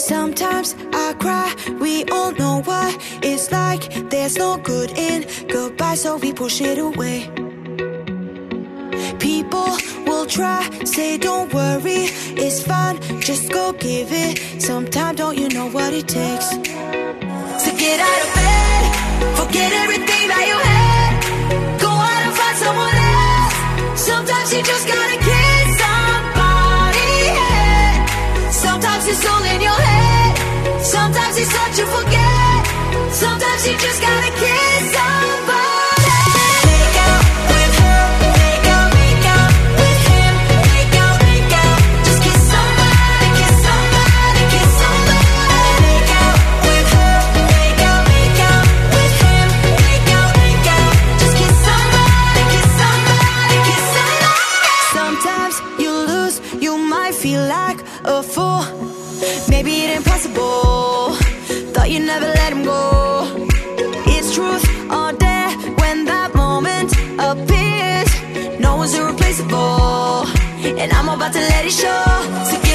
Sometimes I cry, we all know what it's like. There's no good in goodbye, so we push it away. People will try, say don't worry, it's fine, just go give it. Sometimes don't you know what it takes? So get out of bed, forget everything that you had, go out and find someone else. Sometimes you just gotta kiss somebody, yeah. Sometimes it's all in your head, sometimes it's hard to forget, sometimes you just gotta kiss somebody. Make out with her, make out with him, make out, just kiss somebody, kiss somebody, kiss somebody. Make out with her, make out with him, make out, just kiss somebody, kiss somebody, kiss somebody. Sometimes you lose, you might feel like a fool, maybe it impossible, thought you'd never let him go. It's truth or dare, when that moment appears, no one's irreplaceable, and I'm about to let it show. So